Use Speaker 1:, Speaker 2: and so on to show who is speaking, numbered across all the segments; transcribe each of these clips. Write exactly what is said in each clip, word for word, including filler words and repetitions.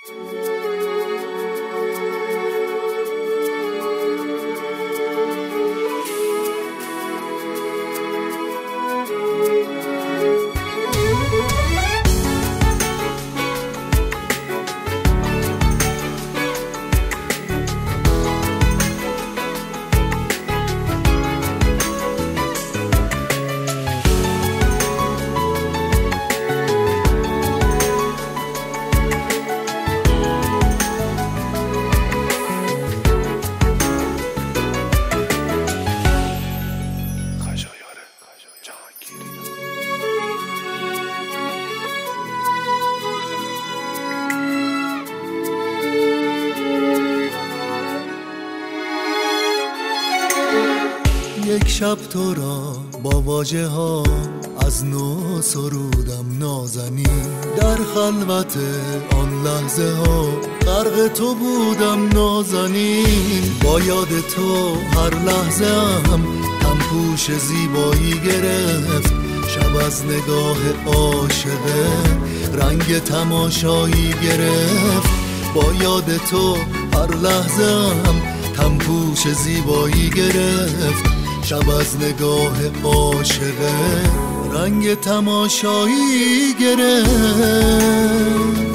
Speaker 1: یک شب تو را با واژه ها از نو سرودم نازنین، در خلوت آن لحظه ها غرق تو بودم نازنین. با یاد تو هر لحظه هم همپوش زیبایی گرفت، شب از نگاه عاشقه رنگ تماشایی گرفت. با یاد تو هر لحظه هم همپوش زیبایی گرفت، شب از نگاه عاشقه رنگ تماشایی گرفت.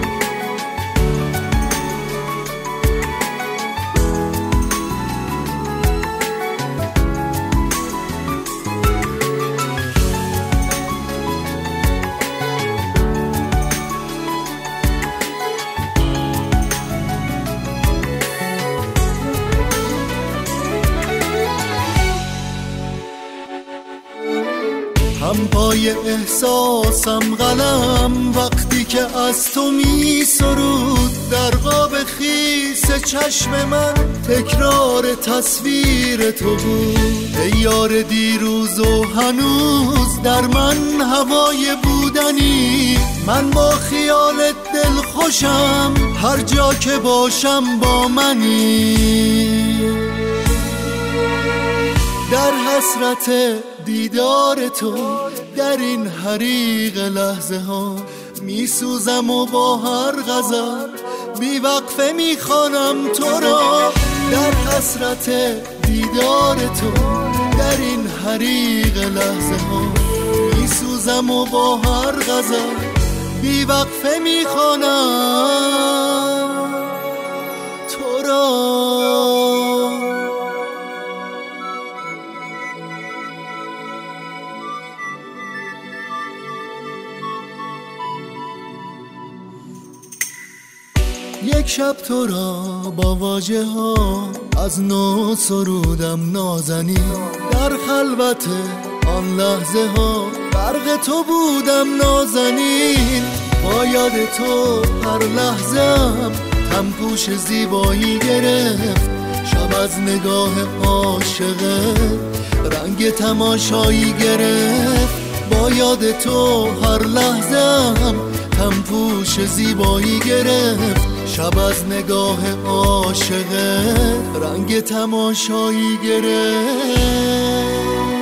Speaker 1: هم پای احساسم قلم وقتی که از تو می سرود، در قاب خیس چشم من تکرار تصویر تو بود. ای یار دیروز و هنوز در من هوای بودنی، من با خیالت دل خوشم هر جا که باشم با منی. در حسرت دیدار تو در این حریق لحظه ها می سوزم و با هر غزل بی وقفه می خوانم تو را. در حسرت دیدار تو در این حریق لحظه ها می سوزم و با هر غزل بی وقفه می خوانم تو را. یک شب تو را با واژه ها از نو سرودم نازنین، در خلوت آن لحظه ها غرق تو بودم نازنین. با یاد تو هر لحظه هم همپوش زیبایی گرفت، شب از نگاه عاشقه رنگ تماشایی گرفت. با یاد تو هر لحظه هم همپوش زیبایی گرفت، شب از نگاه عاشقه رنگ تماشایی گرفت.